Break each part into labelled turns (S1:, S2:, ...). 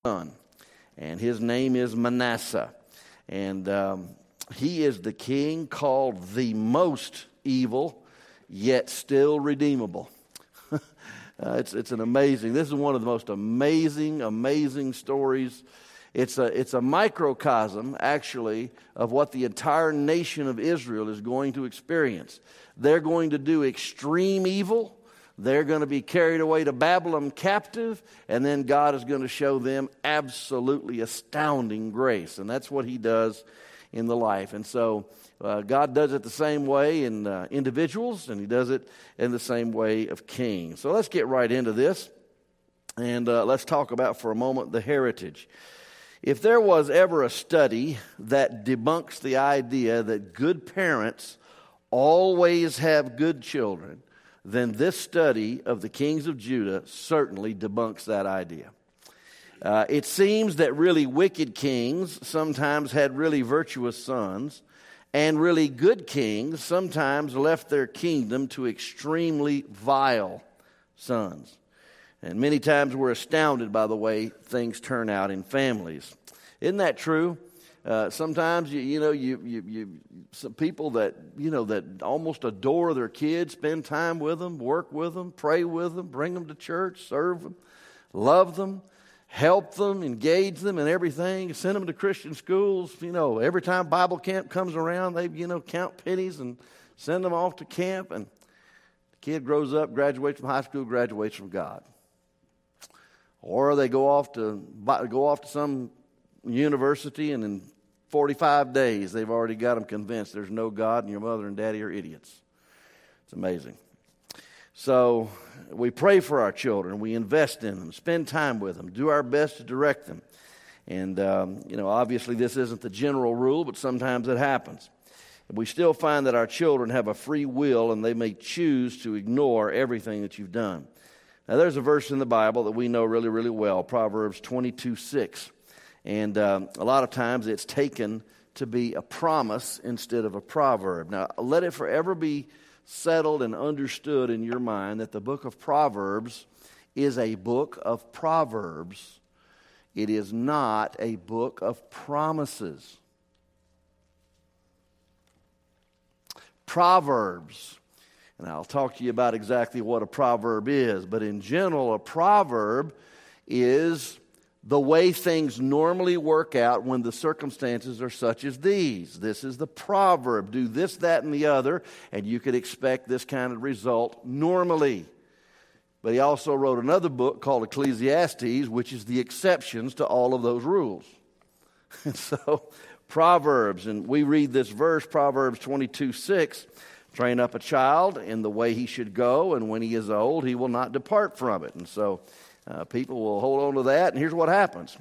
S1: son, and his name is Manasseh. And he is the king called the most evil, yet still redeemable. It's an amazing, this is one of the most amazing stories. It's a microcosm, actually, of what the entire nation of Israel is going to experience. They're going to do extreme evil. They're going to be carried away to Babylon captive, and then God is going to show them absolutely astounding grace. And that's what he does in the life. And so God does it the same way in individuals, and he does it in the same way of kings. So let's get right into this, and let's talk about for a moment the heritage. If there was ever a study that debunks the idea that good parents always have good children, then this study of the kings of Judah certainly debunks that idea. It seems that really wicked kings sometimes had really virtuous sons, and really good kings sometimes left their kingdom to extremely vile sons. And many times we're astounded by the way things turn out in families. Isn't that true? Sometimes some people that that almost adore their kids, spend time with them, work with them, pray with them, bring them to church, serve them, love them, help them, engage them in everything, send them to Christian schools. Every time Bible camp comes around, they count pennies and send them off to camp, and the kid grows up, graduates from high school, graduates from God. Or they go off to some university, and in 45 days they've already got them convinced there's no God and your mother and daddy are idiots. It's amazing. So we pray for our children, we invest in them, spend time with them, do our best to direct them. And obviously this isn't the general rule, but sometimes it happens. And we still find that our children have a free will, and they may choose to ignore everything that you've done. Now there's a verse in the Bible that we know really, really well, Proverbs 22:6. And a lot of times it's taken to be a promise instead of a proverb. Now, let it forever be settled and understood in your mind that the book of Proverbs is a book of proverbs. It is not a book of promises. Proverbs. And I'll talk to you about exactly what a proverb is. But in general, a proverb is the way things normally work out when the circumstances are such as these. This is the proverb. Do this, that, and the other, and you could expect this kind of result normally. But he also wrote another book called Ecclesiastes, which is the exceptions to all of those rules. And so, Proverbs, and we read this verse, Proverbs 22:6, train up a child in the way he should go, and when he is old, he will not depart from it. And so, people will hold on to that, and here's what happens.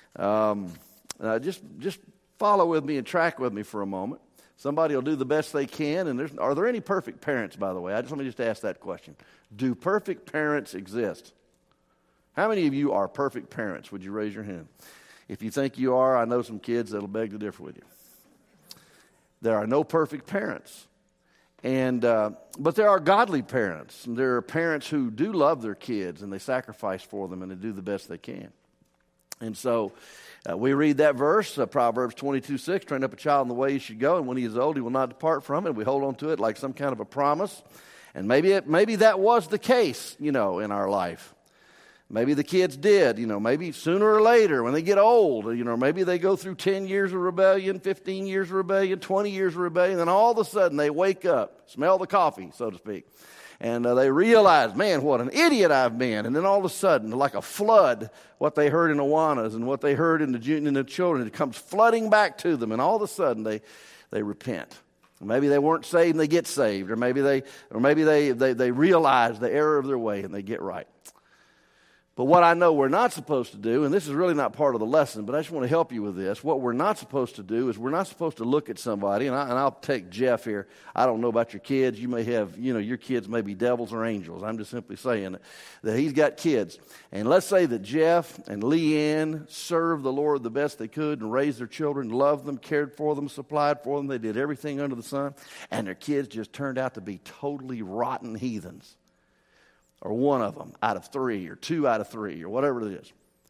S1: Just follow with me and track with me for a moment. Somebody will do the best they can, and are there any perfect parents, by the way? Let me just ask that question. Do perfect parents exist? How many of you are perfect parents? Would you raise your hand? If you think you are, I know some kids that'll beg to differ with you. There are no perfect parents. But there are godly parents. And there are parents who do love their kids, and they sacrifice for them, and they do the best they can. And so we read that verse, Proverbs 22:6, train up a child in the way he should go, and when he is old, he will not depart from it. We hold on to it like some kind of a promise. And maybe that was the case, in our life. Maybe the kids did, maybe sooner or later when they get old, maybe they go through 10 years of rebellion, 15 years of rebellion, 20 years of rebellion, and all of a sudden they wake up, smell the coffee, so to speak, and they realize, man, what an idiot I've been. And then all of a sudden, like a flood, what they heard in Awanas and what they heard in the children, it comes flooding back to them, and all of a sudden they repent. Maybe they weren't saved and they get saved, or maybe they realize the error of their way and they get right. But what I know we're not supposed to do, and this is really not part of the lesson, but I just want to help you with this. What we're not supposed to do is we're not supposed to look at somebody, and I'll take Jeff here. I don't know about your kids. You may have, your kids may be devils or angels. I'm just simply saying that he's got kids. And let's say that Jeff and Leanne served the Lord the best they could and raised their children, loved them, cared for them, supplied for them. They did everything under the sun, and their kids just turned out to be totally rotten heathens. Or one of them out of three, or two out of three, or whatever it is.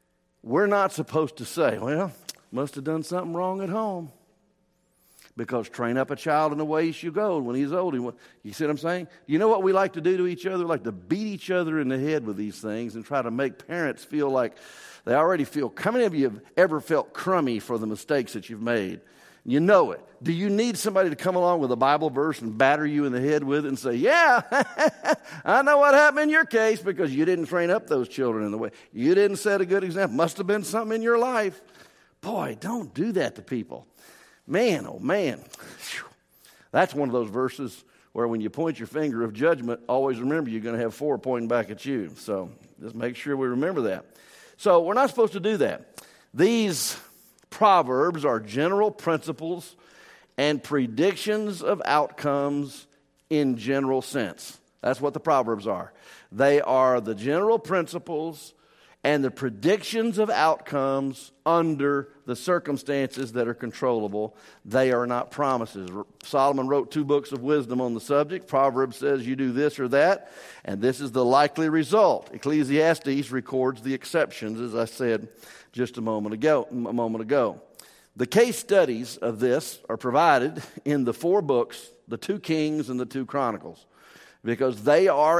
S1: we're not supposed to say, well, must have done something wrong at home. Because train up a child in the way he should go. When he's old, you see what I'm saying? You know what we like to do to each other? We like to beat each other in the head with these things and try to make parents feel like they already feel. How many of you have ever felt crummy for the mistakes that you've made? You know it. Do you need somebody to come along with a Bible verse and batter you in the head with it and say, yeah, I know what happened in your case because you didn't train up those children in the way. You didn't set a good example. Must have been something in your life. Boy, don't do that to people. Man, oh man. That's one of those verses where when you point your finger of judgment, always remember you're going to have 4 pointing back at you. So just make sure we remember that. So we're not supposed to do that. These proverbs are general principles and predictions of outcomes in general sense. That's what the proverbs are. They are the general principles and the predictions of outcomes under the circumstances that are controllable. They are not promises. Solomon wrote 2 books of wisdom on the subject. Proverbs says you do this or that, and this is the likely result. Ecclesiastes records the exceptions, as I said just a moment ago. The case studies of this are provided in the 4 books, the 2 Kings and the 2 Chronicles, because they tell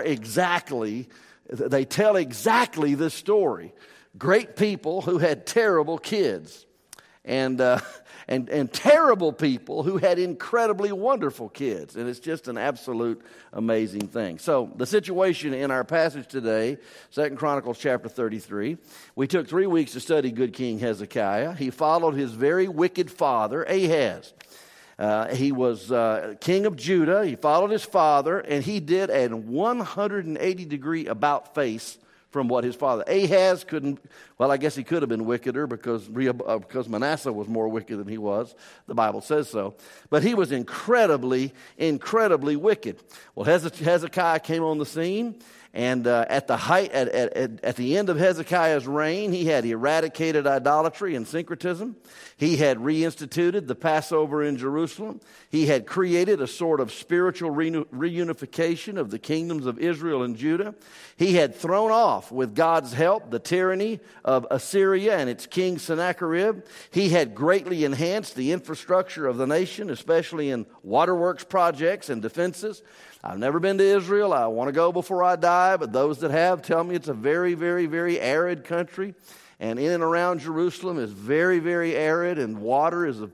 S1: exactly this story. Great people who had terrible kids, and terrible people who had incredibly wonderful kids. And it's just an absolute amazing thing. So the situation in our passage today, 2 Chronicles chapter 33, we took 3 weeks to study good King Hezekiah. He followed his very wicked father, Ahaz. He was king of Judah. He followed his father, and he did a 180-degree about-face from what his father. Ahaz couldn't, well, I guess he could have been wickeder because Manasseh was more wicked than he was. The Bible says so. But he was incredibly, incredibly wicked. Well, Hezekiah came on the scene, and at the end of Hezekiah's reign, he had eradicated idolatry and syncretism. He had reinstituted the Passover in Jerusalem. He had created a sort of spiritual reunification of the kingdoms of Israel and Judah. He had thrown off, with God's help, the tyranny of Assyria and its king Sennacherib. He had greatly enhanced the infrastructure of the nation, especially in waterworks projects and defenses. I've never been to Israel. I want to go before I die, but those that have tell me it's a very, very, very arid country. And in and around Jerusalem is very, very arid, and water is of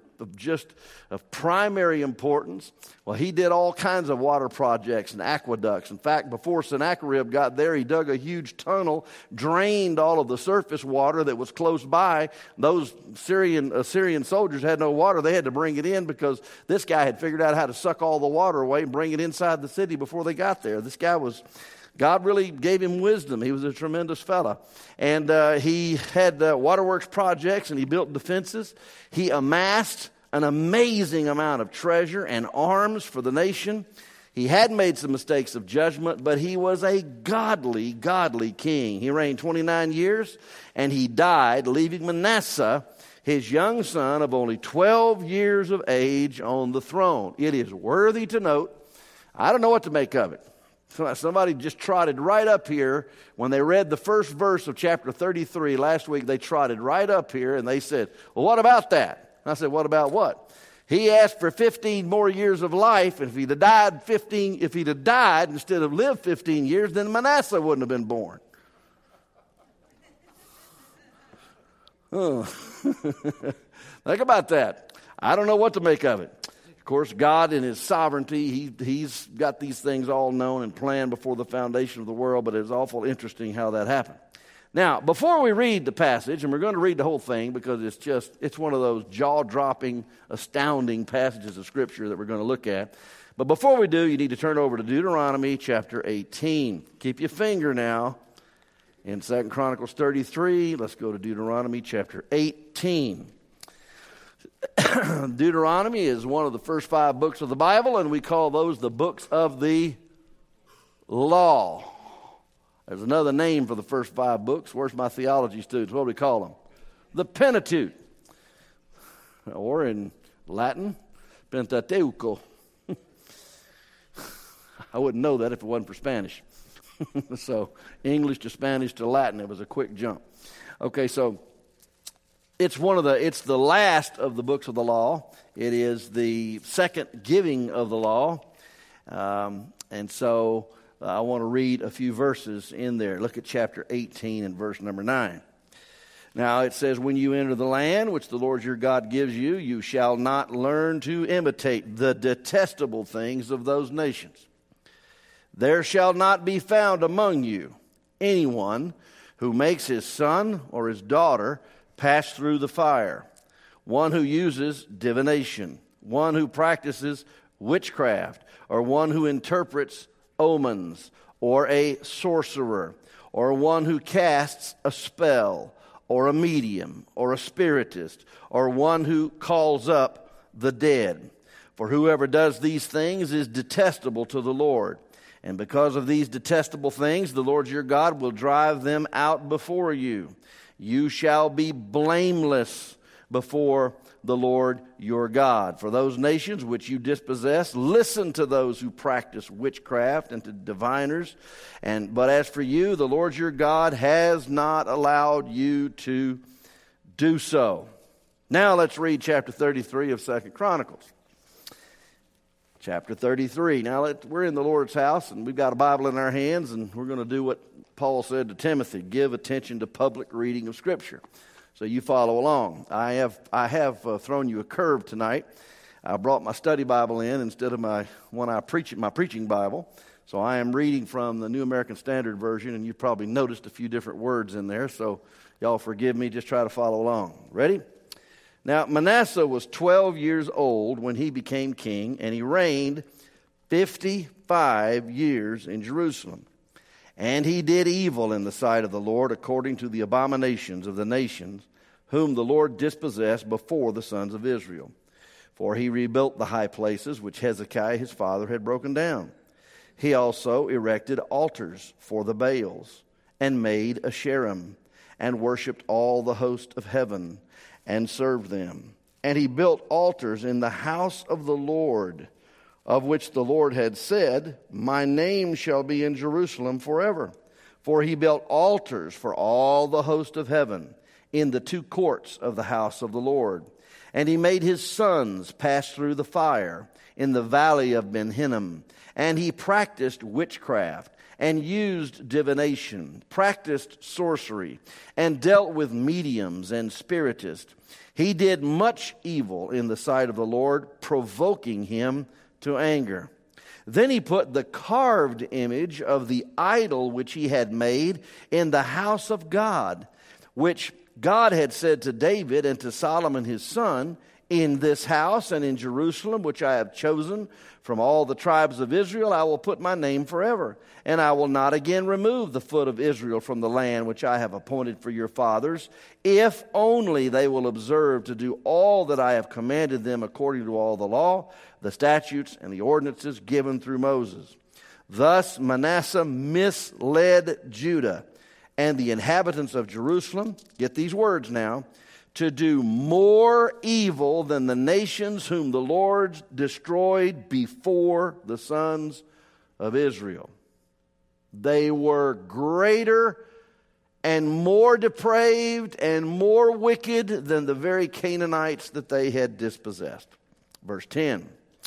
S1: primary importance. Well, he did all kinds of water projects and aqueducts. In fact, before Sennacherib got there, he dug a huge tunnel, drained all of the surface water that was close by. Those Assyrian soldiers had no water. They had to bring it in because this guy had figured out how to suck all the water away and bring it inside the city before they got there. God really gave him wisdom. He was a tremendous fella. And he had waterworks projects, and he built defenses. He amassed an amazing amount of treasure and arms for the nation. He had made some mistakes of judgment, but he was a godly, godly king. He reigned 29 years, and he died, leaving Manasseh, his young son of only 12 years of age, on the throne. It is worthy to note. I don't know what to make of it. Somebody just trotted right up here. When they read the first verse of chapter 33 last week, they trotted right up here and they said, well, what about that? I said, what about what? He asked for 15 more years of life, and if he'd have died instead of lived 15 years, then Manasseh wouldn't have been born. Oh. Think about that. I don't know what to make of it. Of course, God in his sovereignty, he's got these things all known and planned before the foundation of the world, but it's awful interesting how that happened. Now, before we read the passage, and we're going to read the whole thing because it's one of those jaw-dropping, astounding passages of Scripture that we're going to look at. But before we do, you need to turn over to Deuteronomy chapter 18. Keep your finger now in 2 Chronicles 33. Let's go to Deuteronomy chapter 18. Deuteronomy is one of the first 5 books of the Bible, and we call those the books of the law. There's another name for the first 5 books. Where's my theology students? What do we call them? The Pentateuch. Or in Latin, Pentateuco. I wouldn't know that if it wasn't for Spanish. So English to Spanish to Latin, it was a quick jump. Okay, so It's the last of the books of the law. It is the second giving of the law. And so I want to read a few verses in there. Look at chapter 18 and verse number 9. Now it says, when you enter the land which the Lord your God gives you, you shall not learn to imitate the detestable things of those nations. There shall not be found among you anyone who makes his son or his daughter pass through the fire, one who uses divination, one who practices witchcraft, or one who interprets omens, or a sorcerer, or one who casts a spell, or a medium, or a spiritist, or one who calls up the dead. For whoever does these things is detestable to the Lord. And because of these detestable things, the Lord your God will drive them out before you. You shall be blameless before the Lord your God. For those nations which you dispossess, listen to those who practice witchcraft and to diviners. But as for you, the Lord your God has not allowed you to do so. Now let's read chapter 33 of 2 Chronicles. Chapter 33. Now we're in the Lord's house and we've got a Bible in our hands, and we're going to do what Paul said to Timothy: give attention to public reading of Scripture. So you follow along. I have thrown you a curve tonight. I brought my study Bible in instead of my preaching Bible. So I am reading from the New American Standard Version, and you probably noticed a few different words in there. So y'all forgive me. Just try to follow along. Ready? Now Manasseh was 12 years old when he became king, and he reigned 55 years in Jerusalem. And he did evil in the sight of the Lord according to the abominations of the nations, whom the Lord dispossessed before the sons of Israel. For he rebuilt the high places which Hezekiah his father had broken down. He also erected altars for the Baals, and made Asherim, and worshipped all the host of heaven, and served them. And he built altars in the house of the Lord, of which the Lord had said, my name shall be in Jerusalem forever. For he built altars for all the host of heaven in the two courts of the house of the Lord. And he made his sons pass through the fire in the valley of Ben Hinnom. And he practiced witchcraft, and used divination, practiced sorcery, and dealt with mediums and spiritists. He did much evil in the sight of the Lord, provoking him to anger. Then he put the carved image of the idol which he had made in the house of God, which God had said to David and to Solomon his son, in this house and in Jerusalem, which I have chosen from all the tribes of Israel, I will put my name forever. And I will not again remove the foot of Israel from the land which I have appointed for your fathers, if only they will observe to do all that I have commanded them according to all the law, the statutes, and the ordinances given through Moses. Thus Manasseh misled Judah and the inhabitants of Jerusalem, get these words now, to do more evil than the nations whom the Lord destroyed before the sons of Israel. They were greater and more depraved and more wicked than the very Canaanites that they had dispossessed. Verse 10.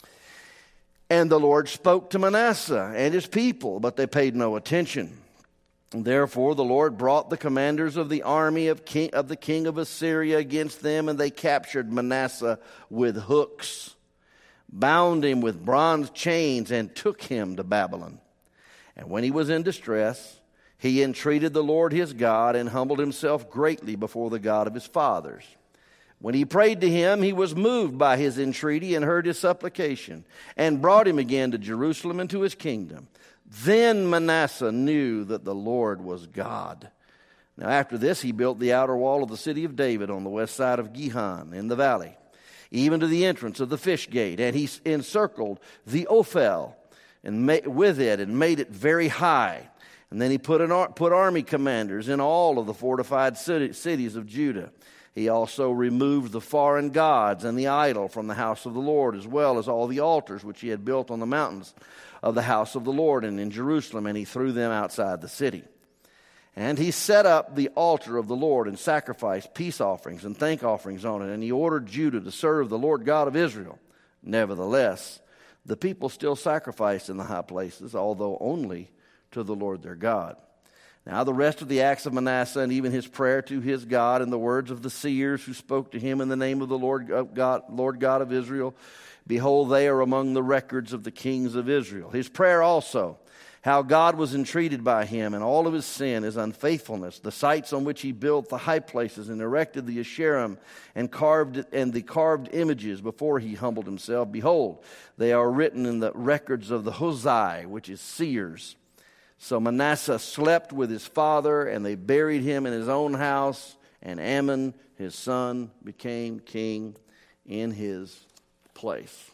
S1: And the Lord spoke to Manasseh and his people, but they paid no attention. Therefore the Lord brought the commanders of the army of the king of Assyria against them, and they captured Manasseh with hooks, bound him with bronze chains, and took him to Babylon. And when he was in distress, he entreated the Lord his God, and humbled himself greatly before the God of his fathers. When he prayed to him, he was moved by his entreaty and heard his supplication, and brought him again to Jerusalem and to his kingdom. Then Manasseh knew that the Lord was God. Now after this he built the outer wall of the city of David on the west side of Gihon in the valley, even to the entrance of the fish gate. And he encircled the Ophel with it and made it very high. And then he put army commanders in all of the fortified cities of Judah. He also removed the foreign gods and the idol from the house of the Lord, as well as all the altars which he had built on the mountains of the house of the Lord and in Jerusalem, and he threw them outside the city. And he set up the altar of the Lord and sacrificed peace offerings and thank offerings on it. And he ordered Judah to serve the Lord God of Israel. Nevertheless, the people still sacrificed in the high places, although only to the Lord their God. Now the rest of the acts of Manasseh, and even his prayer to his God, and the words of the seers who spoke to him in the name of the Lord God of Israel, behold, they are among the records of the kings of Israel. His prayer also, how God was entreated by him, and all of his sin, his unfaithfulness, the sites on which he built the high places and erected the Asherim and the carved images before he humbled himself. Behold, they are written in the records of the Hosai, which is seers. So Manasseh slept with his father, and they buried him in his own house, and Amon, his son, became king in his place.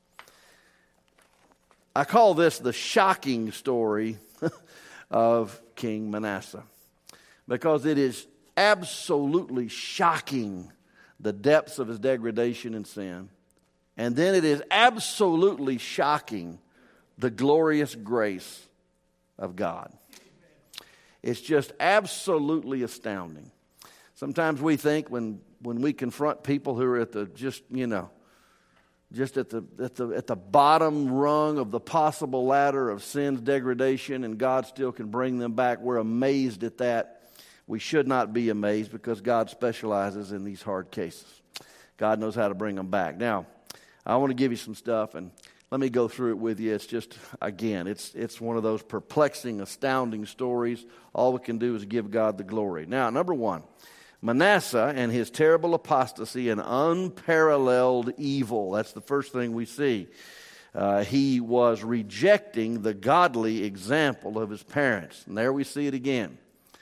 S1: I call this the shocking story of King Manasseh, because it is absolutely shocking, the depths of his degradation and sin. And then it is absolutely shocking, the glorious grace of God. It's just absolutely astounding. Sometimes we think when we confront people who are at the just at the bottom rung of the possible ladder of sin's degradation, and God still can bring them back, we're amazed at that. We should not be amazed, because God specializes in these hard cases. God knows how to bring them back. Now, I want to give you some stuff, and let me go through it with you. It's just, again, it's one of those perplexing, astounding stories. All we can do is give God the glory. Now, number one, Manasseh and his terrible apostasy and unparalleled evil. That's the first thing we see. He was rejecting the godly example of his parents. And there we see it again.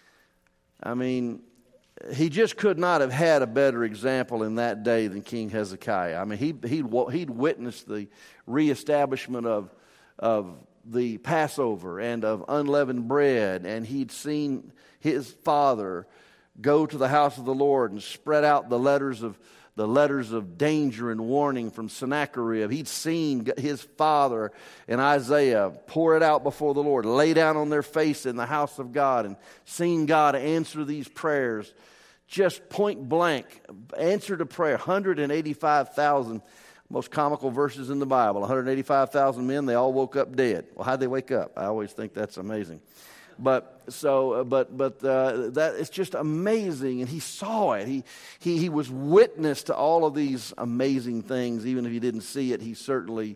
S1: I mean, he just could not have had a better example in that day than King Hezekiah. I mean, he'd witnessed the reestablishment of the Passover and of unleavened bread, and he'd seen his father go to the house of the Lord and spread out the letters of danger and warning from Sennacherib. He'd seen his father and Isaiah pour it out before the Lord, lay down on their face in the house of God, and seen God answer these prayers just point blank. Answer to prayer. 185,000, most comical verses in the Bible. 185,000 men, they all woke up dead. Well, how'd they wake up? I always think that's amazing. But that it's just amazing, and he saw it. He was witness to all of these amazing things. Even if he didn't see it, he certainly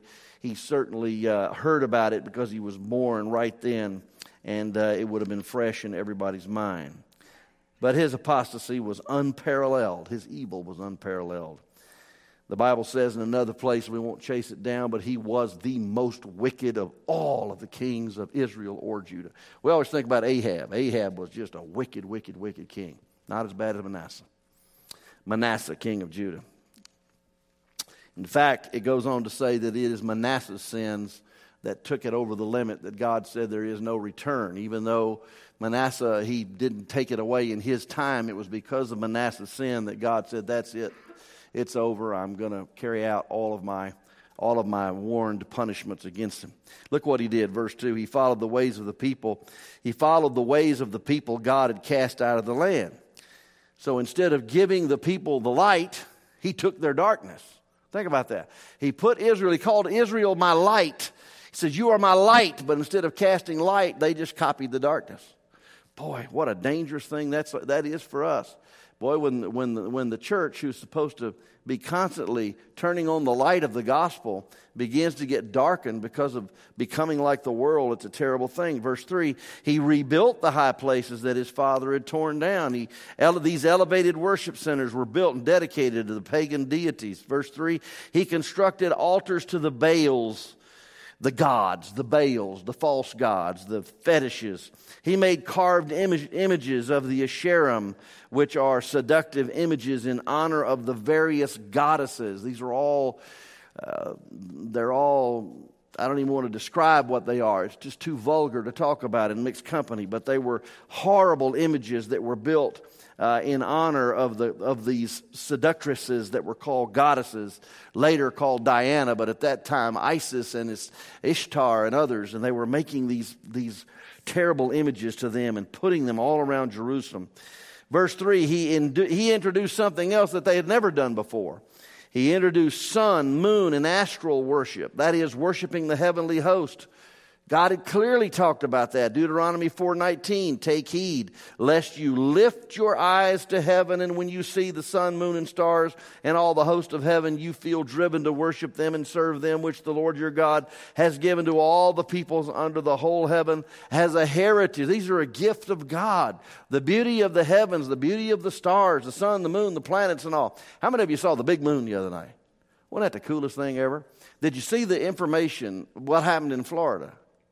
S1: heard about it, because he was born right then, and it would have been fresh in everybody's mind. But his apostasy was unparalleled. His evil was unparalleled. The Bible says in another place, we won't chase it down, but he was the most wicked of all of the kings of Israel or Judah. We always think about Ahab. Ahab was just a wicked, wicked, wicked king. Not as bad as Manasseh. Manasseh, king of Judah. In fact, it goes on to say that it is Manasseh's sins that took it over the limit, that God said there is no return. Even though Manasseh, he didn't take it away in his time, it was because of Manasseh's sin that God said, that's it. It's over. I'm going to carry out all of my warned punishments against him. Look what he did. Verse 2, he followed the ways of the people. He followed the ways of the people God had cast out of the land. So instead of giving the people the light, he took their darkness. Think about that. He called Israel my light. He says, you are my light. But instead of casting light, they just copied the darkness. Boy, what a dangerous thing that is for us. Boy, when the church, who's supposed to be constantly turning on the light of the gospel, begins to get darkened because of becoming like the world, it's a terrible thing. Verse 3, he rebuilt the high places that his father had torn down. These elevated worship centers were built and dedicated to the pagan deities. Verse 3, he constructed altars to the Baals, the gods, the Baals, the false gods, the fetishes. He made carved images of the Asherim, which are seductive images in honor of the various goddesses. These are all, I don't even want to describe what they are. It's just too vulgar to talk about in mixed company. But they were horrible images that were built in honor of these seductresses that were called goddesses, later called Diana, but at that time Isis and Ishtar and others, and they were making these terrible images to them and putting them all around Jerusalem. Verse 3, he introduced something else that they had never done before. He introduced sun, moon, and astral worship. That is, worshiping the heavenly host. God had clearly talked about that. Deuteronomy 4:19, take heed, lest you lift your eyes to heaven, and when you see the sun, moon, and stars, and all the host of heaven, you feel driven to worship them and serve them, which the Lord your God has given to all the peoples under the whole heaven as a heritage. These are a gift of God. The beauty of the heavens, the beauty of the stars, the sun, the moon, the planets, and all. How many of you saw the big moon the other night? Wasn't that the coolest thing ever? Did you see the information, what happened in Florida?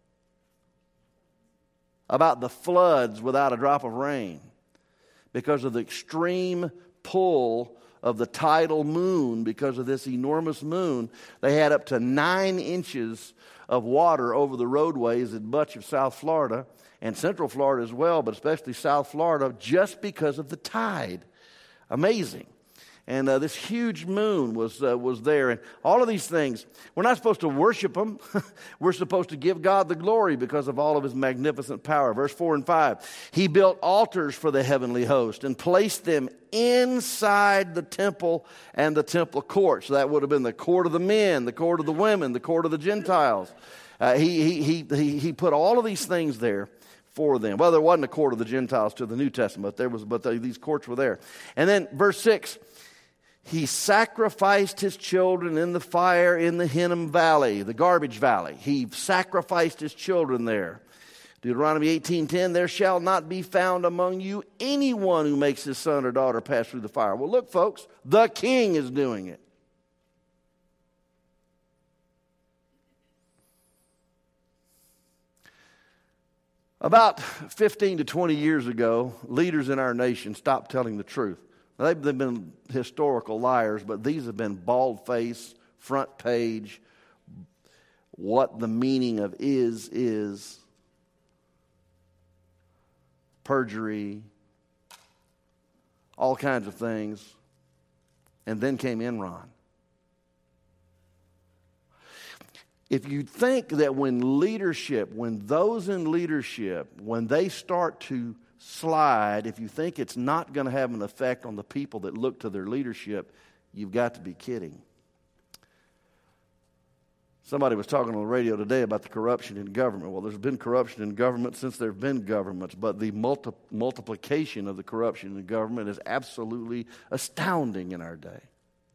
S1: About the floods without a drop of rain because of the extreme pull of the tidal moon. Because of this enormous moon, they had up to 9 inches of water over the roadways in much of South Florida and Central Florida as well, but especially South Florida, just because of the tide. Amazing. And this huge moon was there. And all of these things, we're not supposed to worship them. We're supposed to give God the glory because of all of his magnificent power. Verse 4 and 5. He built altars for the heavenly host and placed them inside the temple and the temple court. So that would have been the court of the men, the court of the women, the court of the Gentiles. He put all of these things there for them. Well, there wasn't a court of the Gentiles to the New Testament. These courts were there. And then verse 6. He sacrificed his children in the fire in the Hinnom Valley, the garbage valley. He sacrificed his children there. Deuteronomy 18:10, there shall not be found among you anyone who makes his son or daughter pass through the fire. Well, look, folks, the king is doing it. About 15 to 20 years ago, leaders in our nation stopped telling the truth. They've been historical liars, but these have been bald-faced, front page, what the meaning of is, perjury, all kinds of things. And then came Enron. If you think that when those in leadership, when they start to slide, if you think it's not going to have an effect on the people that look to their leadership, you've got to be kidding. Somebody was talking on the radio today about the corruption in government. Well, there's been corruption in government since there have been governments, but the multiplication of the corruption in government is absolutely astounding in our day.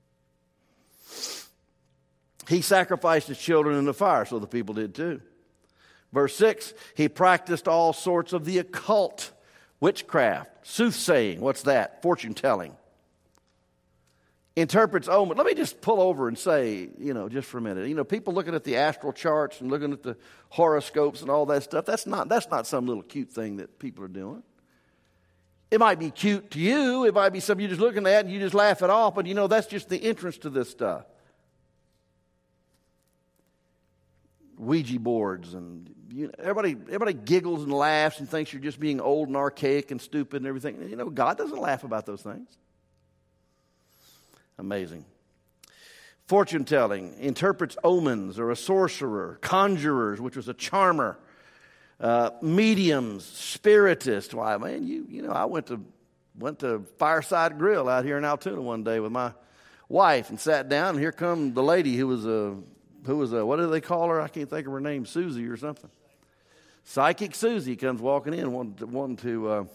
S1: He sacrificed his children in the fire, so the people did too. Verse 6, he practiced all sorts of the occult, witchcraft, soothsaying. What's that? Fortune telling. Interprets omen. Let me just pull over and say, just for a minute. People looking at the astral charts and looking at the horoscopes and all that stuff, that's not some little cute thing that people are doing. It might be cute to you. It might be something you're just looking at and you just laugh it off, but that's just the entrance to this stuff. Ouija boards and everybody giggles and laughs and thinks you're just being old and archaic and stupid and everything. God doesn't laugh about those things. Amazing. Fortune telling, interprets omens, or a sorcerer, conjurers, which was a charmer, mediums, spiritists. Why, man, I went to Fireside Grill out here in Altoona one day with my wife and sat down, and here come the lady who was what do they call her? I can't think of her name, Susie or something. Psychic Susie comes walking in, wanting to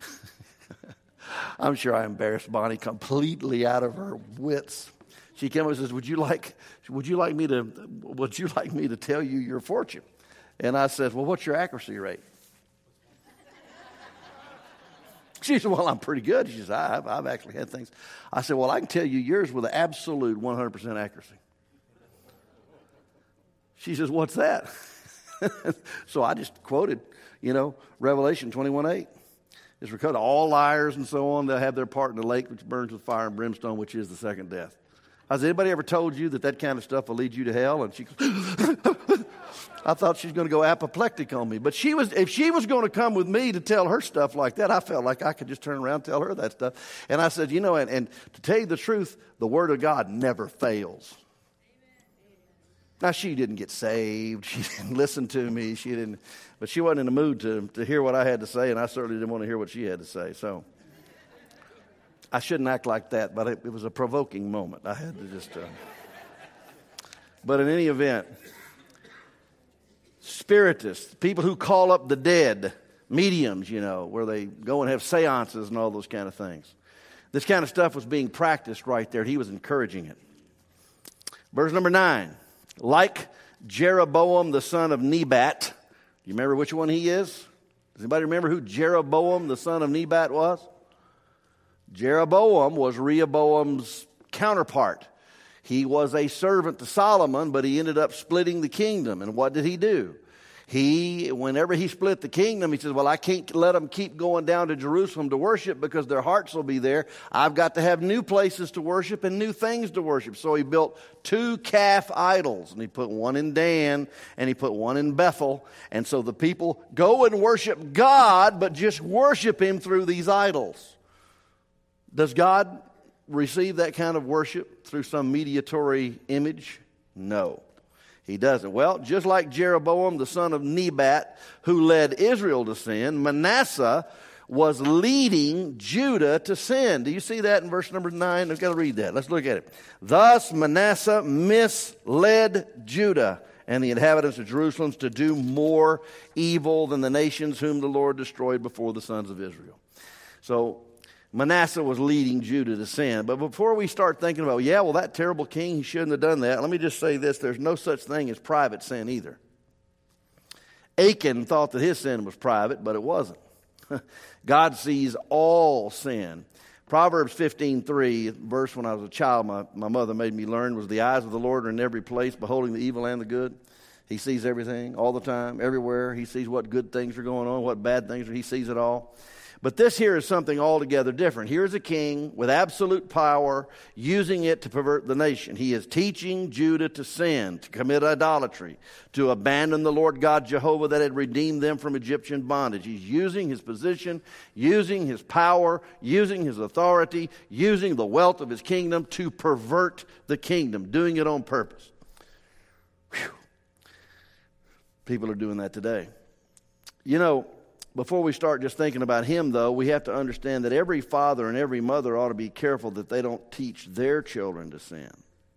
S1: I'm sure I embarrassed Bonnie completely out of her wits. She came and says, "Would you like me to tell you your fortune?" And I said, "Well, what's your accuracy rate?" She said, "Well, I'm pretty good." She says, "I've actually had things." I said, "Well, I can tell you yours with absolute 100% accuracy." She says, "What's that?" So I just quoted, Revelation 21:8. It's recorded, all liars and so on, they'll have their part in the lake which burns with fire and brimstone, which is the second death. Has anybody ever told you that kind of stuff will lead you to hell? And she goes, I thought she was going to go apoplectic on me. But if she was going to come with me to tell her stuff like that, I felt like I could just turn around and tell her that stuff. And I said, and to tell you the truth, the Word of God never fails. Now, she didn't get saved. She didn't listen to me. But she wasn't in the mood to hear what I had to say, and I certainly didn't want to hear what she had to say. So I shouldn't act like that, but it was a provoking moment. I had to just... But in any event, spiritists, people who call up the dead, mediums, where they go and have seances and all those kind of things. This kind of stuff was being practiced right there. He was encouraging it. Verse number 9. Like Jeroboam the son of Nebat. Do you remember which one he is? Does anybody remember who Jeroboam the son of Nebat was? Jeroboam was Rehoboam's counterpart. He was a servant to Solomon, but he ended up splitting the kingdom. And what did he do? Whenever he split the kingdom, he says, well, I can't let them keep going down to Jerusalem to worship because their hearts will be there. I've got to have new places to worship and new things to worship. So he built 2 calf idols, and he put one in Dan, and he put one in Bethel. And so the people go and worship God, but just worship him through these idols. Does God receive that kind of worship through some mediatory image? No. He doesn't. Well, just like Jeroboam, the son of Nebat, who led Israel to sin, Manasseh was leading Judah to sin. Do you see that in verse number 9? I've got to read that. Let's look at it. Thus Manasseh misled Judah and the inhabitants of Jerusalem to do more evil than the nations whom the Lord destroyed before the sons of Israel. So Manasseh was leading Judah to sin. But before we start thinking about, that terrible king, he shouldn't have done that, let me just say this. There's no such thing as private sin either. Achan thought that his sin was private, but it wasn't. God sees all sin. Proverbs 15:3, verse when I was a child, my mother made me learn, was the eyes of the Lord are in every place, beholding the evil and the good. He sees everything all the time, everywhere. He sees what good things are going on, what bad things are. He sees it all. But this here is something altogether different. Here's a king with absolute power using it to pervert the nation. He is teaching Judah to sin, to commit idolatry, to abandon the Lord God Jehovah that had redeemed them from Egyptian bondage. He's using his position, using his power, using his authority, using the wealth of his kingdom to pervert the kingdom, doing it on purpose. Whew. People are doing that today. Before we start just thinking about him, though, we have to understand that every father and every mother ought to be careful that they don't teach their children to sin.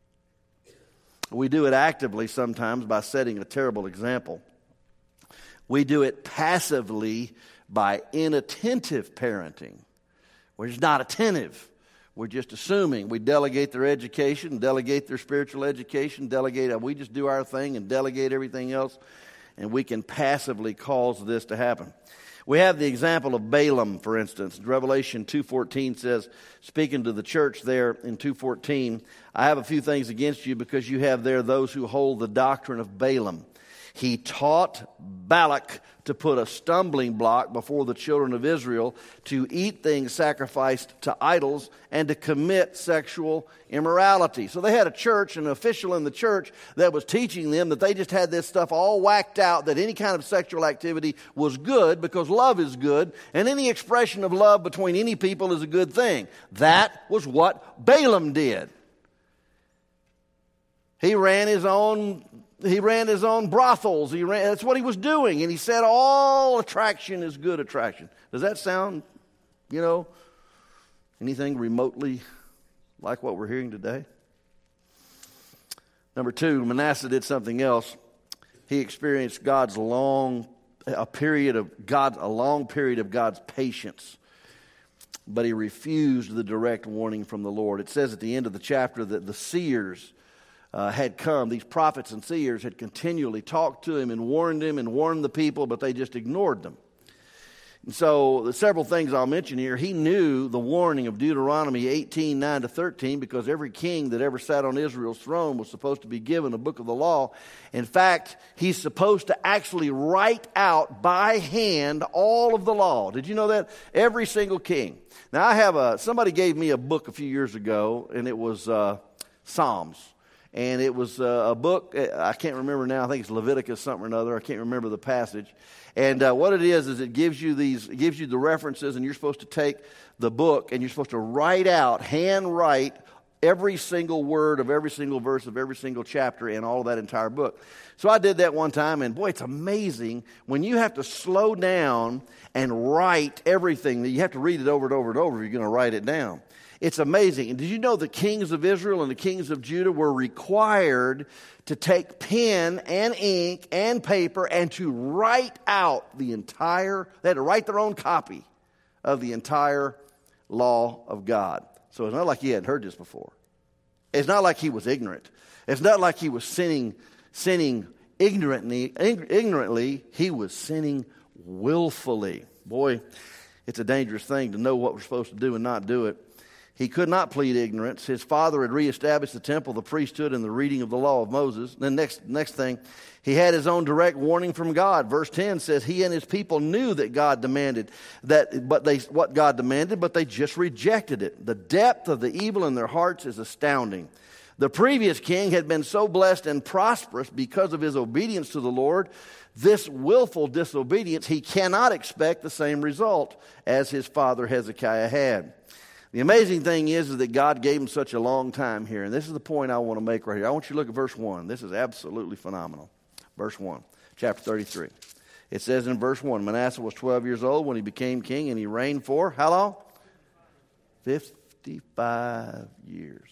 S1: We do it actively sometimes by setting a terrible example. We do it passively by inattentive parenting. We're just not attentive. We're just assuming. We delegate their education, delegate their spiritual education, we just do our thing and delegate everything else, and we can passively cause this to happen. We have the example of Balaam, for instance. Revelation 2:14 says, speaking to the church there in 2:14, I have a few things against you because you have there those who hold the doctrine of Balaam. He taught Balak to put a stumbling block before the children of Israel to eat things sacrificed to idols and to commit sexual immorality. So they had a church, an official in the church that was teaching them that they just had this stuff all whacked out, that any kind of sexual activity was good because love is good, and any expression of love between any people is a good thing. That was what Balaam did. He ran his own brothels. That's what he was doing. And he said all attraction is good attraction. Does that sound, anything remotely like what we're hearing today? Number 2, Manasseh did something else. He experienced a long period of God's patience. But he refused the direct warning from the Lord. It says at the end of the chapter that the seers had come. These prophets and seers had continually talked to him and warned the people, but they just ignored them. And so there's several things I'll mention here. He knew the warning of Deuteronomy 18:9-13 because every king that ever sat on Israel's throne was supposed to be given a book of the law. In fact, he's supposed to actually write out by hand all of the law. Did you know that? Every single king. Now somebody gave me a book a few years ago, and it was Psalms. And it was a book, I can't remember now, I think it's Leviticus something or another, I can't remember the passage. And what it is it gives you the references, and you're supposed to take the book and you're supposed to handwrite every single word of every single verse of every single chapter in all of that entire book. So I did that one time, and boy, it's amazing when you have to slow down and write everything. You have to read it over and over and over if you're going to write it down. It's amazing. And did you know the kings of Israel and the kings of Judah were required to take pen and ink and paper and to write out they had to write their own copy of the entire law of God. So it's not like he hadn't heard this before. It's not like he was ignorant. It's not like he was sinning ignorantly. He was sinning willfully. Boy, it's a dangerous thing to know what we're supposed to do and not do it. He could not plead ignorance. His father had reestablished the temple, the priesthood, and the reading of the law of Moses. Then next thing, he had his own direct warning from God. Verse 10 says he and his people knew that God demanded what God demanded, but they just rejected it. The depth of the evil in their hearts is astounding. The previous king had been so blessed and prosperous because of his obedience to the Lord. This willful disobedience, he cannot expect the same result as his father Hezekiah had. The amazing thing is that God gave him such a long time here. And this is the point I want to make right here. I want you to look at verse 1. This is absolutely phenomenal. Verse 1, chapter 33. It says in verse 1, Manasseh was 12 years old when he became king, and he reigned for how long? 55 years.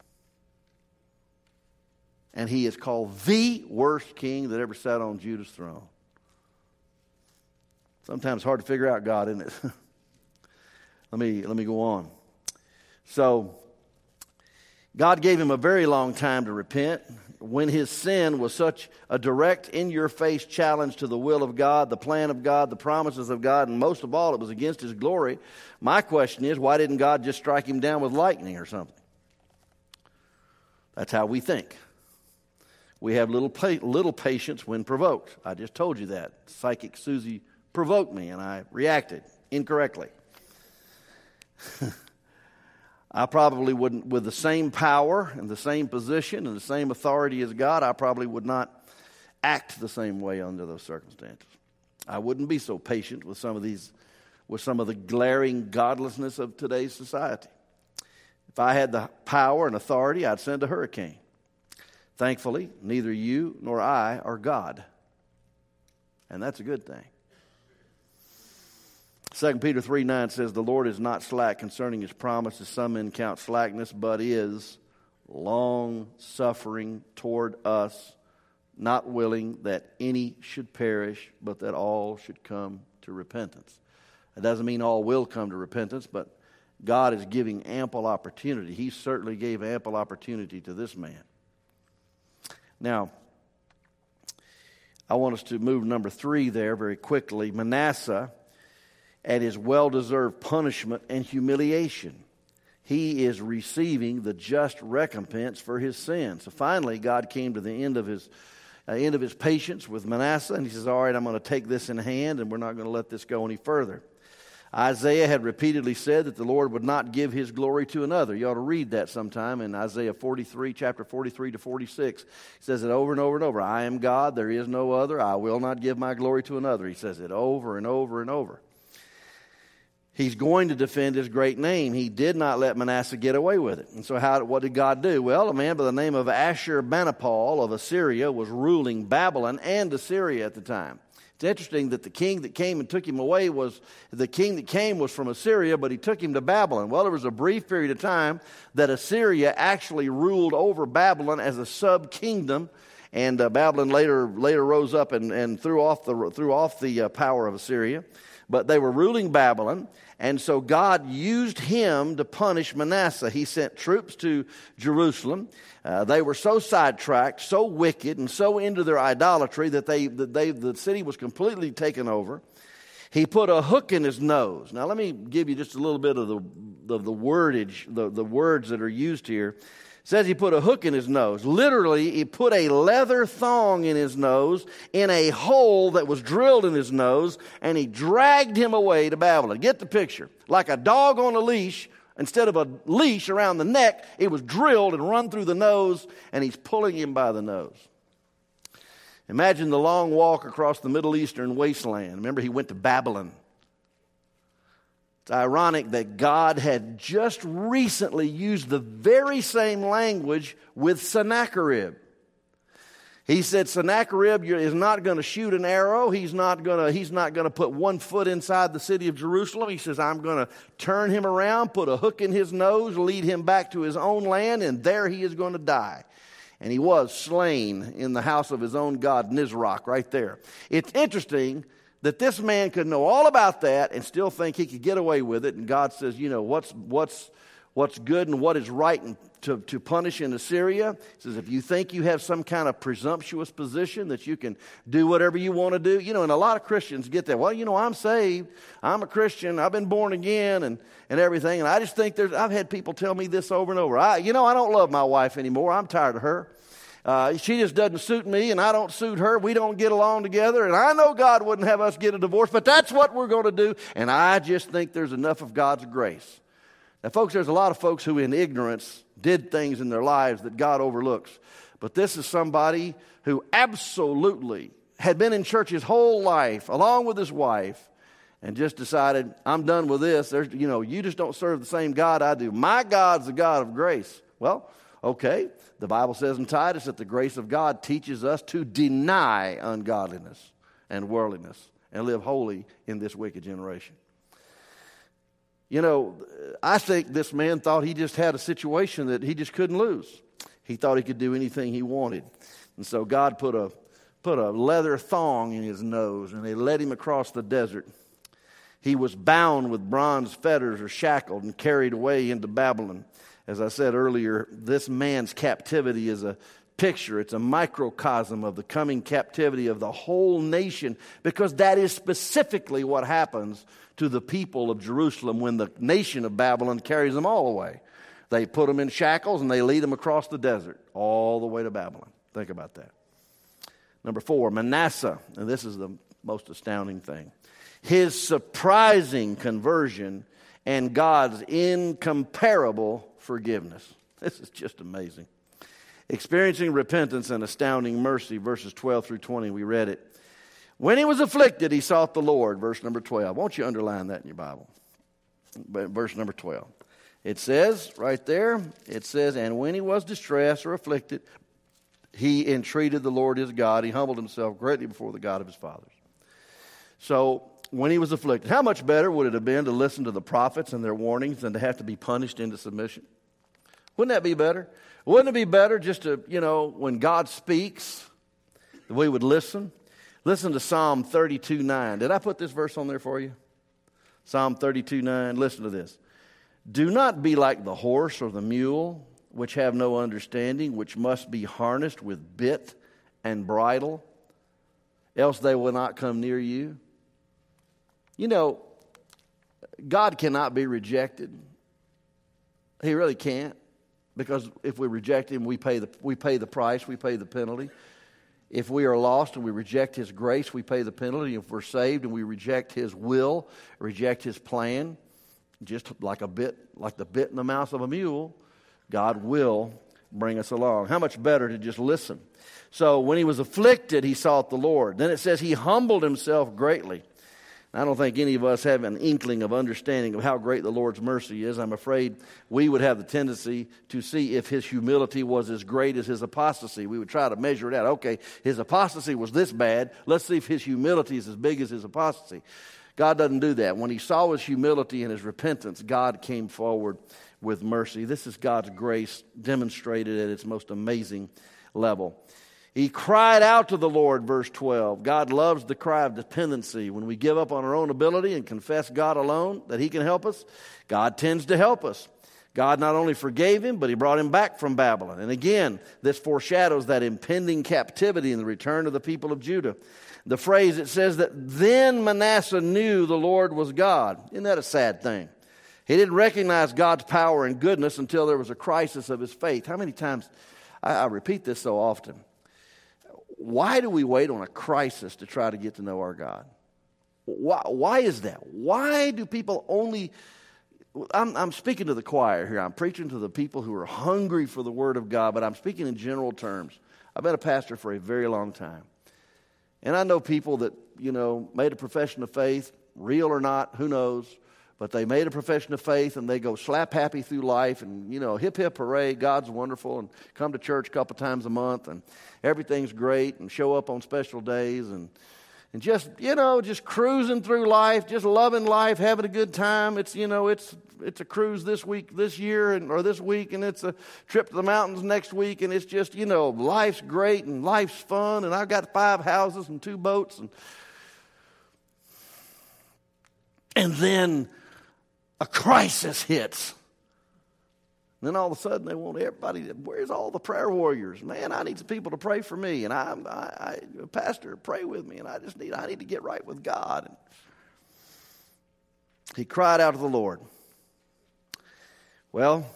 S1: And he is called the worst king that ever sat on Judah's throne. Sometimes it's hard to figure out God, isn't it? Let me go on. So, God gave him a very long time to repent. When his sin was such a direct, in-your-face challenge to the will of God, the plan of God, the promises of God, and most of all, it was against his glory. My question is, why didn't God just strike him down with lightning or something? That's how we think. We have little patience when provoked. I just told you that. Psychic Susie provoked me, and I reacted incorrectly. I probably wouldn't, with the same power and the same position and the same authority as God, I probably would not act the same way under those circumstances. I wouldn't be so patient with some of the glaring godlessness of today's society. If I had the power and authority, I'd send a hurricane. Thankfully, neither you nor I are God. And that's a good thing. 2 Peter 3:9 says, the Lord is not slack concerning his promise, as some men count slackness, but is long-suffering toward us, not willing that any should perish, but that all should come to repentance. It doesn't mean all will come to repentance, but God is giving ample opportunity. He certainly gave ample opportunity to this man. Now, I want us to move number 3 there very quickly. Manasseh at his well-deserved punishment and humiliation. He is receiving the just recompense for his sin. So finally, God came to the end of his patience with Manasseh, and he says, all right, I'm going to take this in hand, and we're not going to let this go any further. Isaiah had repeatedly said that the Lord would not give his glory to another. You ought to read that sometime in Isaiah 43, chapter 43 to 46. He says it over and over and over. I am God, there is no other. I will not give my glory to another. He says it over and over and over. He's going to defend his great name. He did not let Manasseh get away with it. And so what did God do? Well, a man by the name of Ashurbanipal of Assyria was ruling Babylon and Assyria at the time. It's interesting that the king that came and took him away was from Assyria, but he took him to Babylon. Well, there was a brief period of time that Assyria actually ruled over Babylon as a sub-kingdom, and Babylon later rose up and threw off the power of Assyria. But they were ruling Babylon, and so God used him to punish Manasseh. He sent troops to Jerusalem. They were so sidetracked, so wicked, and so into their idolatry that the city was completely taken over. He put a hook in his nose. Now, let me give you just a little bit of the wordage, the words that are used here. It says he put a hook in his nose. Literally, he put a leather thong in his nose in a hole that was drilled in his nose, and he dragged him away to Babylon. Get the picture. Like a dog on a leash, Instead of a leash around the neck, it was drilled and run through the nose, and he's pulling him by the nose. Imagine the long walk across the Middle Eastern wasteland. Remember, he went to Babylon. It's ironic that God had just recently used the very same language with Sennacherib. He said Sennacherib is not going to shoot an arrow. He's not going to put one foot inside the city of Jerusalem. He says, I'm going to turn him around, put a hook in his nose, lead him back to his own land, and there he is going to die. And he was slain in the house of his own god, Nisroch, right there. It's interesting that this man could know all about that and still think he could get away with it. And God says, you know, what's good and what is right to punish in Assyria. He says, if you think you have some kind of presumptuous position that you can do whatever you want to do. You know, and a lot of Christians get that. Well, you know, I'm saved. I'm a Christian. I've been born again and everything. And I just think I've had people tell me this over and over. I don't love my wife anymore. I'm tired of her. She just doesn't suit me, and I don't suit her. We don't get along together, and I know God wouldn't have us get a divorce, but that's what we're going to do, and I just think there's enough of God's grace. Now, folks, there's a lot of folks who in ignorance did things in their lives that God overlooks, but this is somebody who absolutely had been in church his whole life, along with his wife, and just decided, I'm done with this. You just don't serve the same God I do. My God's the God of grace. Well, okay. The Bible says in Titus that the grace of God teaches us to deny ungodliness and worldliness and live holy in this wicked generation. You know, I think this man thought he just had a situation that he just couldn't lose. He thought he could do anything he wanted. And so God put a leather thong in his nose, and they led him across the desert. He was bound with bronze fetters or shackled and carried away into Babylon. As I said earlier, this man's captivity is a picture. It's a microcosm of the coming captivity of the whole nation, because that is specifically what happens to the people of Jerusalem when the nation of Babylon carries them all away. They put them in shackles and they lead them across the desert all the way to Babylon. Think about that. Number 4, Manasseh. And this is the most astounding thing. His surprising conversion and God's incomparable forgiveness. This is just amazing. Experiencing repentance and astounding mercy, verses 12 through 20, we read it. When he was afflicted, he sought the Lord, verse number 12. Won't you underline that in your Bible? Verse number 12. It says right there, it says, and when he was distressed or afflicted, he entreated the Lord his God. He humbled himself greatly before the God of his fathers. So, when he was afflicted, how much better would it have been to listen to the prophets and their warnings than to have to be punished into submission? Wouldn't that be better? Wouldn't it be better just to, when God speaks, that we would listen? Listen to Psalm 32:9. Did I put this verse on there for you? Psalm 32:9. Listen to this. Do not be like the horse or the mule, which have no understanding, which must be harnessed with bit and bridle, else they will not come near you. God cannot be rejected. He really can't, because if we reject him, we pay the price, we pay the penalty. If we are lost and we reject his grace, we pay the penalty. If we're saved and we reject his will, reject his plan, just like the bit in the mouth of a mule, God will bring us along. How much better to just listen? So when he was afflicted, he sought the Lord. Then it says he humbled himself greatly. I don't think any of us have an inkling of understanding of how great the Lord's mercy is. I'm afraid we would have the tendency to see if his humility was as great as his apostasy. We would try to measure it out. Okay, his apostasy was this bad. Let's see if his humility is as big as his apostasy. God doesn't do that. When he saw his humility and his repentance, God came forward with mercy. This is God's grace demonstrated at its most amazing level. He cried out to the Lord, verse 12. God loves the cry of dependency. When we give up on our own ability and confess God alone, that he can help us, God tends to help us. God not only forgave him, but he brought him back from Babylon. And again, this foreshadows that impending captivity and the return of the people of Judah. The phrase, it says that then Manasseh knew the Lord was God. Isn't that a sad thing? He didn't recognize God's power and goodness until there was a crisis of his faith. How many times, I repeat this so often. Why do we wait on a crisis to try to get to know our God? Why is that? Why do people only I'm speaking to the choir here. I'm preaching to the people who are hungry for the Word of God, but I'm speaking in general terms. I've been a pastor for a very long time. And I know people that, made a profession of faith, real or not, who knows, but they made a profession of faith and they go slap happy through life and, hip, hip, hooray, God's wonderful, and come to church a couple times a month and everything's great and show up on special days and just, just cruising through life, just loving life, having a good time. It's a cruise this year or this week, and it's a trip to the mountains next week, and it's just, life's great and life's fun, and I've got 5 houses and 2 boats. And then a crisis hits. And then all of a sudden they want everybody, where's all the prayer warriors? Man, I need some people to pray for me. And I pastor, pray with me. And I need to get right with God. And he cried out to the Lord. Well,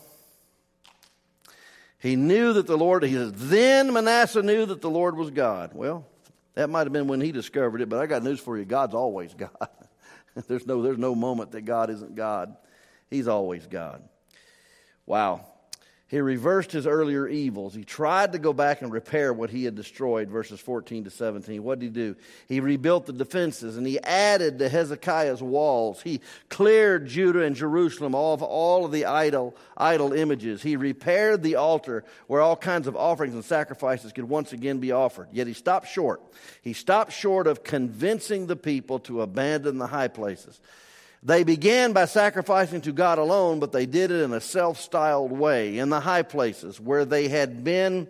S1: he knew that the Lord, then Manasseh knew that the Lord was God. Well, that might have been when he discovered it, but I got news for you. God's always God. There's no moment that God isn't God. He's always God. Wow. He reversed his earlier evils. He tried to go back and repair what he had destroyed, verses 14 to 17. What did he do? He rebuilt the defenses, and he added to Hezekiah's walls. He cleared Judah and Jerusalem of all of the idol images. He repaired the altar where all kinds of offerings and sacrifices could once again be offered. Yet he stopped short. He stopped short of convincing the people to abandon the high places. They began by sacrificing to God alone, but they did it in a self-styled way in the high places where they had been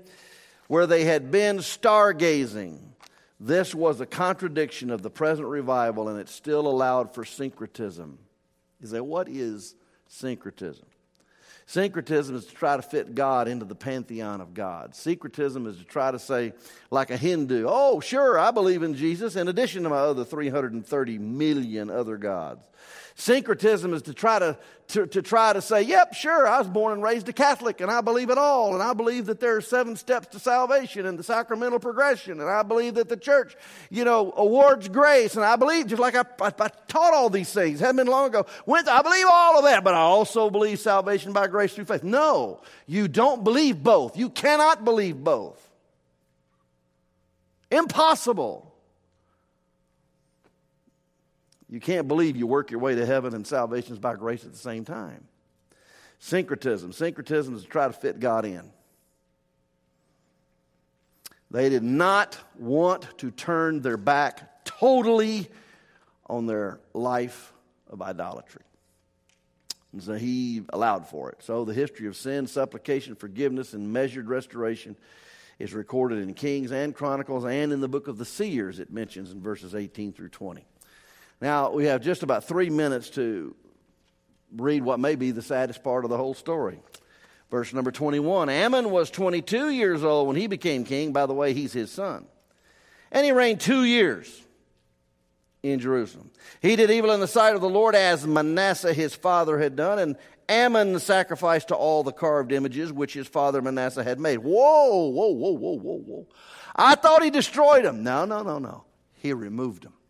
S1: stargazing. This was a contradiction of the present revival, and it still allowed for syncretism. You say, what is syncretism? Syncretism is to try to fit God into the pantheon of gods. Syncretism is to try to say, like a Hindu, oh, sure, I believe in Jesus, in addition to my other 330 million other gods. Syncretism is to try to say, yep, sure, I was born and raised a Catholic, and I believe it all, and I believe that there are 7 steps to salvation and the sacramental progression, and I believe that the church, awards grace, and I believe, just like I taught all these things, hadn't been long ago, I believe all of that, but I also believe salvation by grace through faith. No, you don't believe both. You cannot believe both. Impossible. You can't believe you work your way to heaven and salvation is by grace at the same time. Syncretism. Syncretism is to try to fit God in. They did not want to turn their back totally on their life of idolatry. And so he allowed for it. So the history of sin, supplication, forgiveness, and measured restoration is recorded in Kings and Chronicles and in the book of the Seers, it mentions in verses 18 through 20. Now, we have just about 3 minutes to read what may be the saddest part of the whole story. Verse number 21, Ammon was 22 years old when he became king. By the way, he's his son. And he reigned 2 years in Jerusalem. He did evil in the sight of the Lord as Manasseh his father had done, and Ammon sacrificed to all the carved images which his father Manasseh had made. Whoa. I thought he destroyed them. No. He removed them.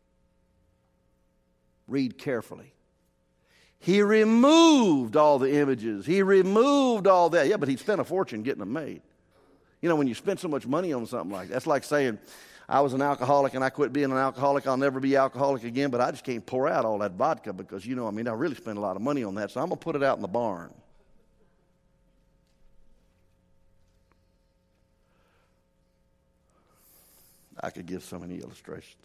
S1: Read carefully. He removed all the images. He removed all that. Yeah, but he spent a fortune getting them made. When you spend so much money on something like that, that's like saying, I was an alcoholic and I quit being an alcoholic. I'll never be alcoholic again, but I just can't pour out all that vodka because, I really spent a lot of money on that, so I'm going to put it out in the barn. I could give so many illustrations.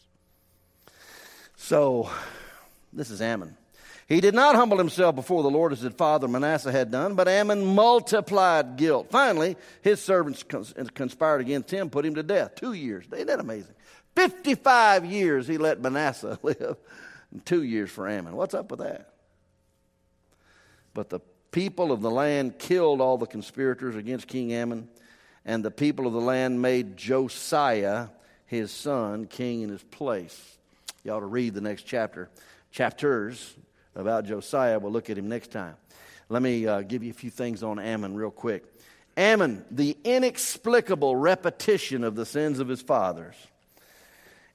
S1: So, this is Ammon. He did not humble himself before the Lord as his father Manasseh had done, but Ammon multiplied guilt. Finally, his servants conspired against him, put him to death. 2 years. Isn't that amazing? 55 years he let Manasseh live, and 2 years for Ammon. What's up with that? But the people of the land killed all the conspirators against King Ammon, and the people of the land made Josiah, his son, king in his place. You ought to read the next chapters about Josiah. We'll look at him next time. Let me give you a few things on Ammon real quick. Ammon, the inexplicable repetition of the sins of his fathers.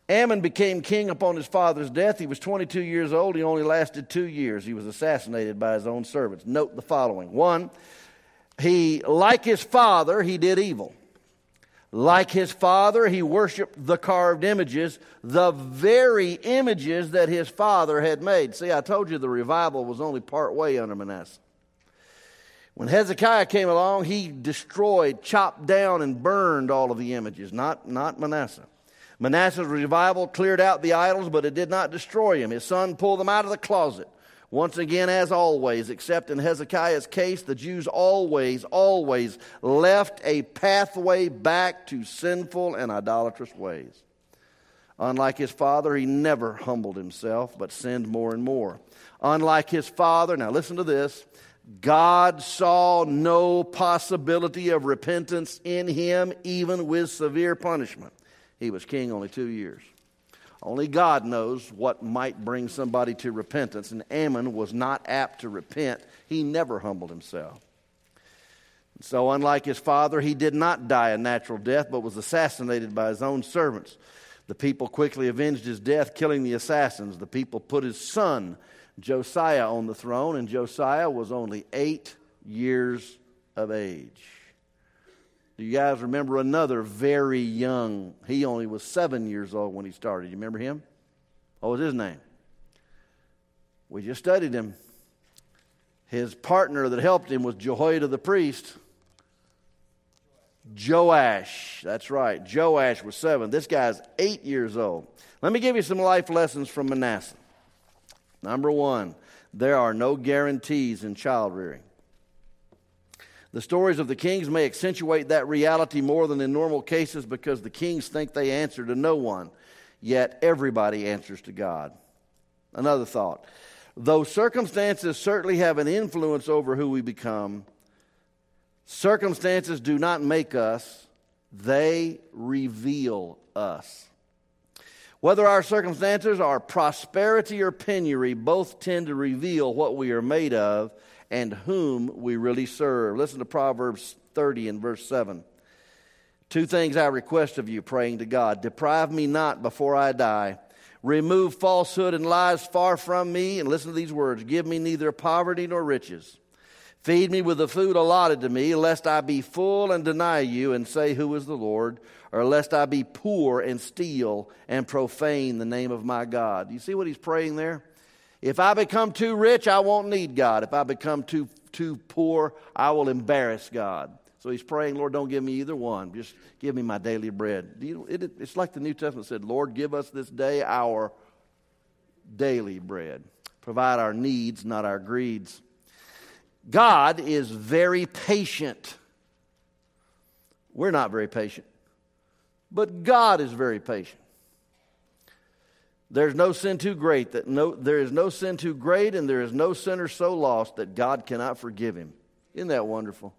S1: Ammon became king upon his father's death. He was 22 years old. He only lasted 2 years. He was assassinated by his own servants. Note the following. One, like his father, he did evil. Like his father, he worshiped the carved images, the very images that his father had made. See, I told you the revival was only part way under Manasseh. When Hezekiah came along, he destroyed, chopped down, and burned all of the images, not Manasseh. Manasseh's revival cleared out the idols, but it did not destroy him. His son pulled them out of the closet. Once again, as always, except in Hezekiah's case, the Jews always left a pathway back to sinful and idolatrous ways. Unlike his father, he never humbled himself, but sinned more and more. Unlike his father, now listen to this, God saw no possibility of repentance in him, even with severe punishment. He was king only 2 years. Only God knows what might bring somebody to repentance, and Ammon was not apt to repent. He never humbled himself. So unlike his father, he did not die a natural death, but was assassinated by his own servants. The people quickly avenged his death, killing the assassins. The people put his son, Josiah, on the throne, and Josiah was only 8 years of age. Do you guys remember another very young? He only was 7 years old when he started. You remember him? What was his name? We just studied him. His partner that helped him was Jehoiada the priest. Joash. That's right. Joash was 7. This guy's 8 years old. Let me give you some life lessons from Manasseh. Number 1, there are no guarantees in child rearing. The stories of the kings may accentuate that reality more than in normal cases because the kings think they answer to no one, yet everybody answers to God. Another thought. Though circumstances certainly have an influence over who we become, circumstances do not make us, they reveal us. Whether our circumstances are prosperity or penury, both tend to reveal what we are made of and whom we really serve. Listen to Proverbs 30 and verse 7. 2 things I request of you, praying to God. Deprive me not before I die. Remove falsehood and lies far from me. And listen to these words. Give me neither poverty nor riches. Feed me with the food allotted to me, lest I be full and deny you and say, who is the Lord? Or lest I be poor and steal and profane the name of my God. Do you see what he's praying there? If I become too rich, I won't need God. If I become too poor, I will embarrass God. So he's praying, Lord, don't give me either one. Just give me my daily bread. It's like the New Testament said, Lord, give us this day our daily bread. Provide our needs, not our greeds. God is very patient. We're not very patient. But God is very patient. There is no sin too great, and there is no sinner so lost that God cannot forgive him. Isn't that wonderful?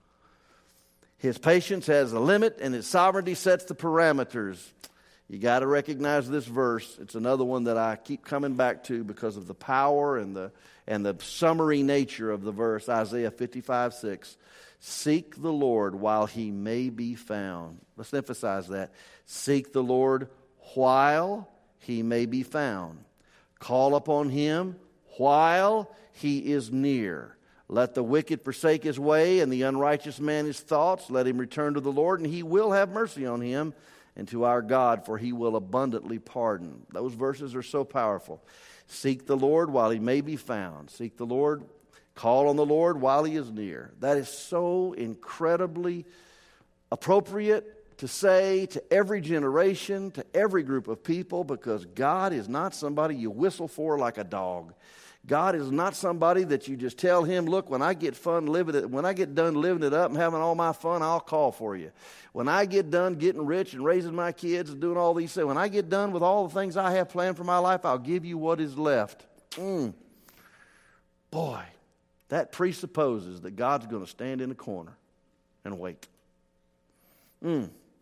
S1: His patience has a limit, and his sovereignty sets the parameters. You got to recognize this verse. It's another one that I keep coming back to because of the power and the summary nature of the verse. Isaiah 55:6. Seek the Lord while he may be found. Let's emphasize that. Seek the Lord while he may be found. Call upon him while he is near. Let the wicked forsake his way and the unrighteous man his thoughts. Let him return to the Lord, and he will have mercy on him, and to our God, for he will abundantly pardon. Those verses are so powerful. Seek the Lord while he may be found. Seek the Lord, call on the Lord while he is near. That is so incredibly appropriate to say to every generation, to every group of people, because God is not somebody you whistle for like a dog. God is not somebody that you just tell him, look, when I get done living it up and having all my fun, I'll call for you. When I get done getting rich and raising my kids and doing all these things, when I get done with all the things I have planned for my life, I'll give you what is left. Boy, that presupposes that God's going to stand in the corner and wait.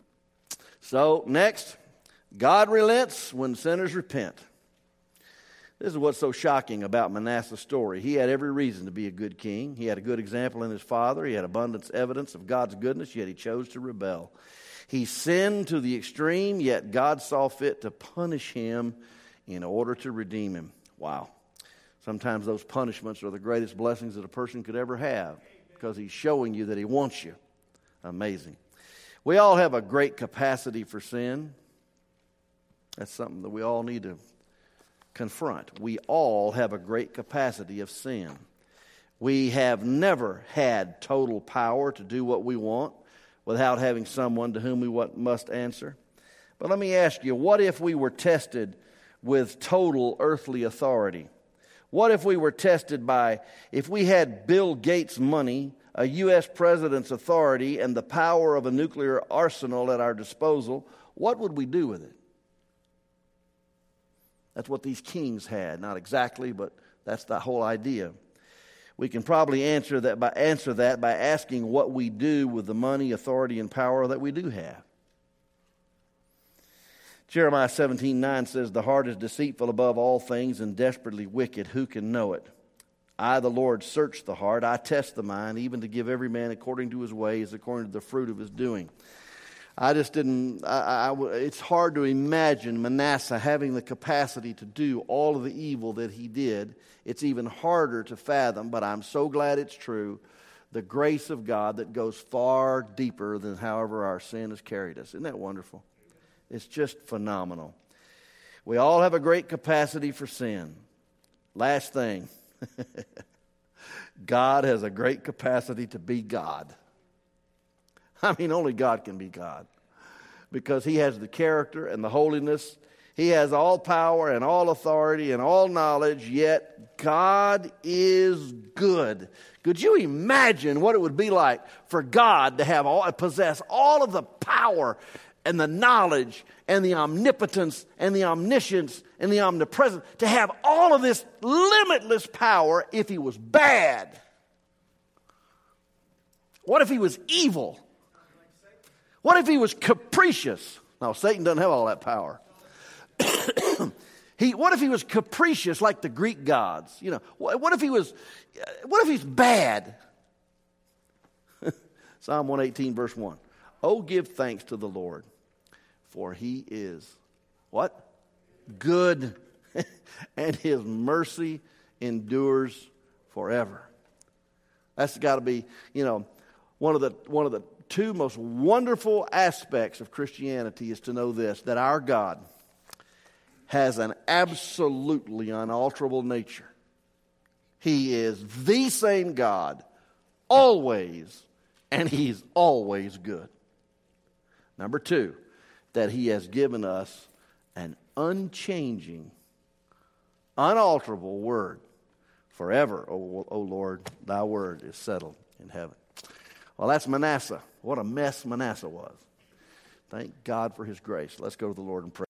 S1: So, next, God relents when sinners repent. This is what's so shocking about Manasseh's story. He had every reason to be a good king. He had a good example in his father. He had abundant evidence of God's goodness, yet he chose to rebel. He sinned to the extreme, yet God saw fit to punish him in order to redeem him. Wow. Sometimes those punishments are the greatest blessings that a person could ever have because he's showing you that he wants you. Amazing. We all have a great capacity for sin. That's something that we all need to confront. We all have a great capacity of sin. We have never had total power to do what we want without having someone to whom we must answer. But let me ask you, what if we were tested with total earthly authority? What if we were tested if we had Bill Gates' money, a U.S. president's authority, and the power of a nuclear arsenal at our disposal, what would we do with it? That's what these kings had. Not exactly, but that's the whole idea. We can probably answer that by asking what we do with the money, authority, and power that we do have. Jeremiah 17:9 says, "The heart is deceitful above all things and desperately wicked. Who can know it? I, the Lord, search the heart. I test the mind, even to give every man according to his ways, according to the fruit of his doing." It's hard to imagine Manasseh having the capacity to do all of the evil that he did. It's even harder to fathom, but I'm so glad it's true. The grace of God that goes far deeper than however our sin has carried us. Isn't that wonderful? It's just phenomenal. We all have a great capacity for sin. Last thing. God has a great capacity to be God. I mean, only God can be God. Because he has the character and the holiness. He has all power and all authority and all knowledge, yet God is good. Could you imagine what it would be like for God to possess all of the power and the knowledge and the omnipotence and the omniscience and the omnipresence, to have all of this limitless power if he was bad? What if he was evil? What if he was capricious? Now, Satan doesn't have all that power. What if he was capricious like the Greek gods? You know, what if he's bad? Psalm 118, verse 1. Oh, give thanks to the Lord, for he is what? Good, and his mercy endures forever. That's got to be, one of the two most wonderful aspects of Christianity is to know this, that our God has an absolutely unalterable nature. He is the same God always, and he's always good. Number two, that he has given us an unchanging, unalterable word forever. O Lord, thy word is settled in heaven. Well, that's Manasseh. What a mess Manasseh was. Thank God for his grace. Let's go to the Lord and pray.